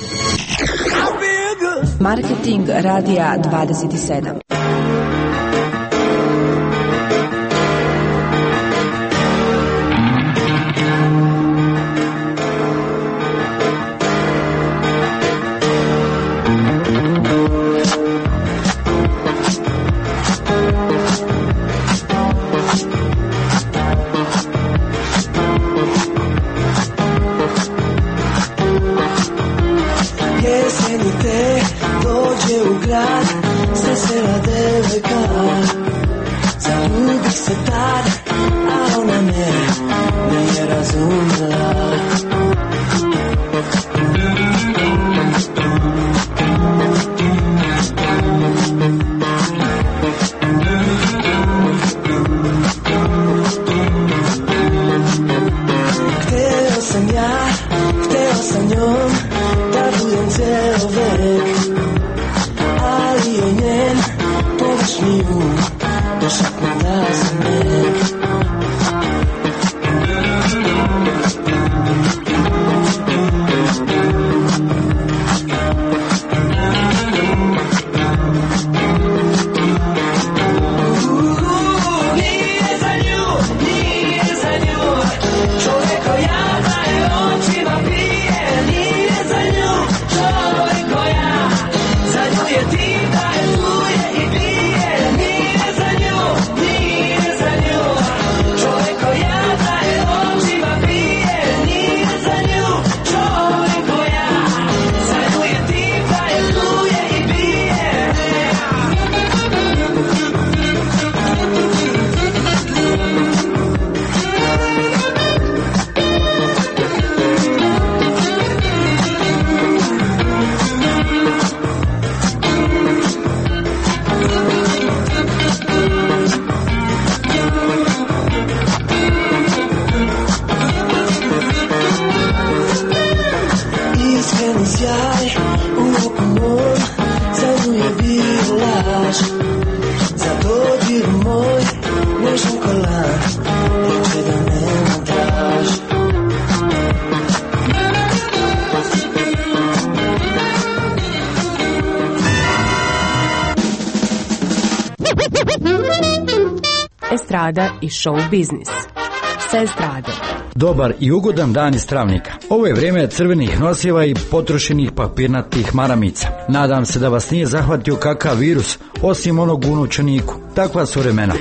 Marketing Radija 27.
Estrada i show biznis.
sa estrade.
Dobar i ugodan dan iz Travnika. Ovo je vrijeme crvenih nosiva i potrošenih papirnatih maramica. Nadam se da vas nije zahvatio kakav virus, osim onog u novčaniku. Takva su vremena.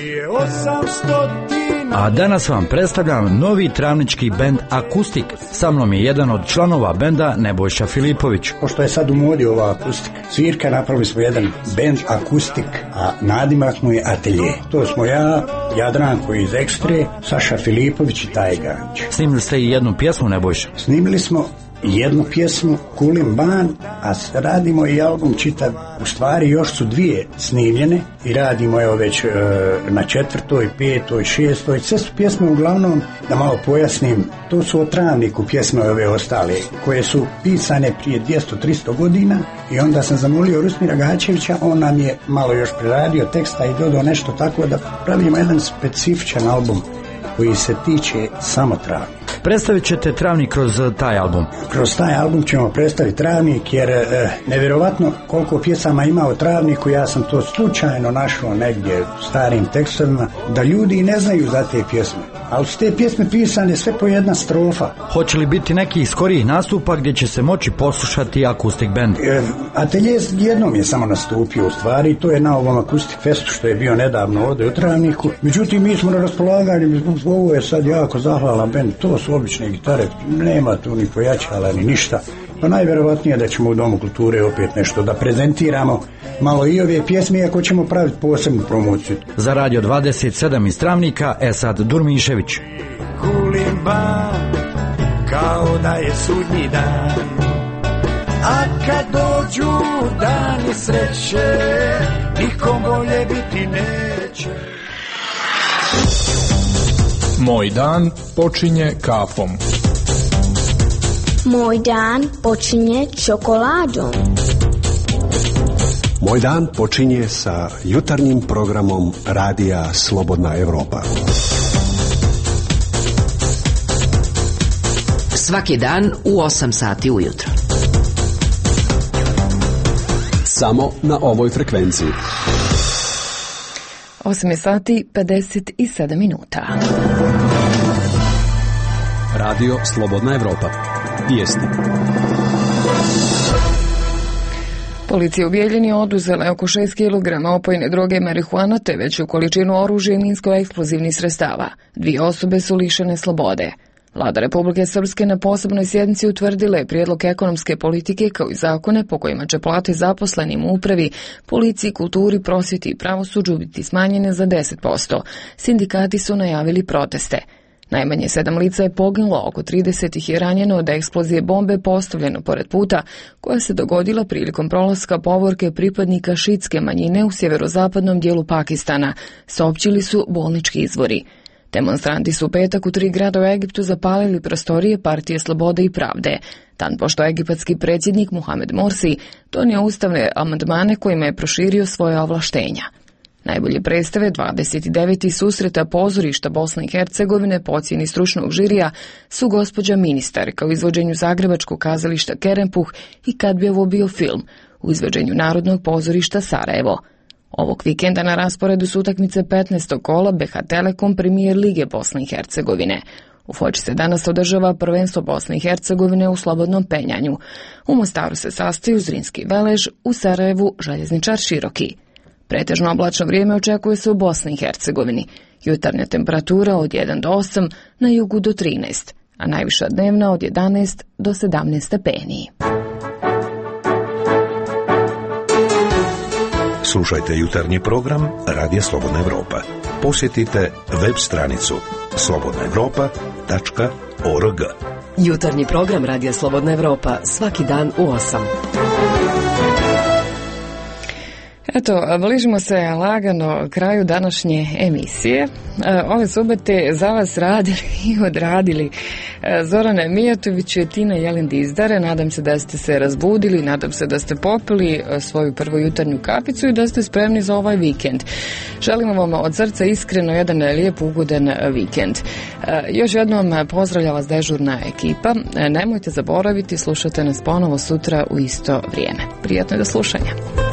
A danas vam predstavljam novi travnički bend Akustik. Sa mnom je jedan od članova benda Nebojša Filipović.
Pošto je sad u modi ova akustika svirka, napravili smo jedan bend Akustik, a nadimak mu je Atelje. To smo ja, Jadranko iz Ekstre, Saša Filipović i Tajganić.
Snimili ste i jednu pjesmu, Nebojša?
Snimili smo jednu pjesmu Kulim Ban, a radimo i album čitav. U stvari još su dvije snimljene i radimo evo već na 4., 5., 6. Sve su pjesme uglavnom, da malo pojasnim, to su o Travniku pjesme ove ostale, koje su pisane prije 200-300 godina i onda sam zamolio Rusmira Gačevića, on nam je malo još preradio teksta i dodao nešto tako da pravimo jedan specifičan album koji se tiče samo Travnika.
Predstavit ćete Travnik kroz taj album?
Kroz taj album ćemo predstaviti Travnik, jer nevjerovatno koliko pjesama ima o Travniku, ja sam to slučajno našao negdje u starim tekstovima, da ljudi ne znaju za te pjesme. Ali su te pjesme pisane sve po jedna strofa.
Hoće li biti nekih skorijih nastupa gdje će se moći poslušati Akustik band?
Atelje jednom je samo nastupio u stvari, to je na ovom Akustik festu što je bio nedavno ovdje u Travniku. Međutim, mi smo na raspolaganju, ovo je sad jako zahvalan band, to su obične gitare, nema tu ni pojačala ni ništa. Pa najvjerovatnije da ćemo u Domu kulture opet nešto da prezentiramo malo i ove pjesme, ako ćemo praviti posebnu promociju.
Za Radio 27 iz Travnika, Esad Durmišević.
Kulim ban, kao da je sudnji dan, a kad dođu dani sreće, nikom bolje biti neće.
Moj dan počinje kafom.
Moj dan počinje čokoladom.
Moj dan počinje sa jutarnjim programom Radija Slobodna Evropa.
Svaki dan u 8 sati ujutro.
Samo na ovoj frekvenciji.
8 sati 57 minuta.
Radio Slobodna Evropa. Vijesti.
Policija u Bijeljini oduzela je oko 6 kg opojne droge marihuana te veću količinu oružja i minsko-eksplozivnih sredstava. 2 osobe su lišene slobode. Vlada Republike Srpske na posebnoj sjednici utvrdila je prijedlog ekonomske politike kao i zakone po kojima će plate zaposlenim u upravi, policiji, kulturi, prosvjeti i pravosuđu biti smanjene za 10%. Sindikati su najavili proteste. Najmanje 7 lica je poginulo, oko 30 ih je ranjeno od eksplozije bombe postavljeno pored puta, koja se dogodila prilikom prolaska povorke pripadnika šitske manjine u sjeverozapadnom dijelu Pakistana, saopćili su bolnički izvori. Demonstranti su u petak u 3 grada u Egiptu zapalili prostorije Partije Slobode i Pravde, dan pošto egipatski predsjednik Muhamed Morsi donio ustavne amandmane kojima je proširio svoje ovlaštenja. Najbolje predstave 29. susreta pozorišta Bosne i Hercegovine po ocjeni stručnog žirija su Gospođa ministarka u izvođenju Zagrebačkog kazališta Kerempuh i Kad bi ovo bio film u izvođenju Narodnog pozorišta Sarajevo. Ovog vikenda na rasporedu su utakmice 15. kola BH Telekom Premier Lige Bosne i Hercegovine. U Foči se danas održava prvenstvo Bosne i Hercegovine u slobodnom penjanju. U Mostaru se sastaju Zrinski Velež, u Sarajevu Željezničar Široki. Pretežno oblačno vrijeme očekuje se u Bosni i Hercegovini. Jutarnja temperatura od 1 do 8, na jugu do 13, a najviša dnevna od 11 do 17 stepeni.
Slušajte jutarnji program Radija Slobodna Evropa. Posjetite web stranicu slobodnaevropa.org.
Jutarnji program Radija Slobodna Evropa svaki dan u 8.
Eto, bližimo se lagano kraju današnje emisije. Ove subote za vas radili i odradili Zorana Mijatović i Tina Jelin Dizdare. Nadam se da ste se razbudili, nadam se da ste popili svoju prvu jutarnju kapicu i da ste spremni za ovaj vikend. Želimo vam od srca iskreno jedan lijep ugodan vikend. Još jednom pozdravlja vas dežurna ekipa. Nemojte zaboraviti, slušajte nas ponovo sutra u isto vrijeme. Prijatno je do slušanja.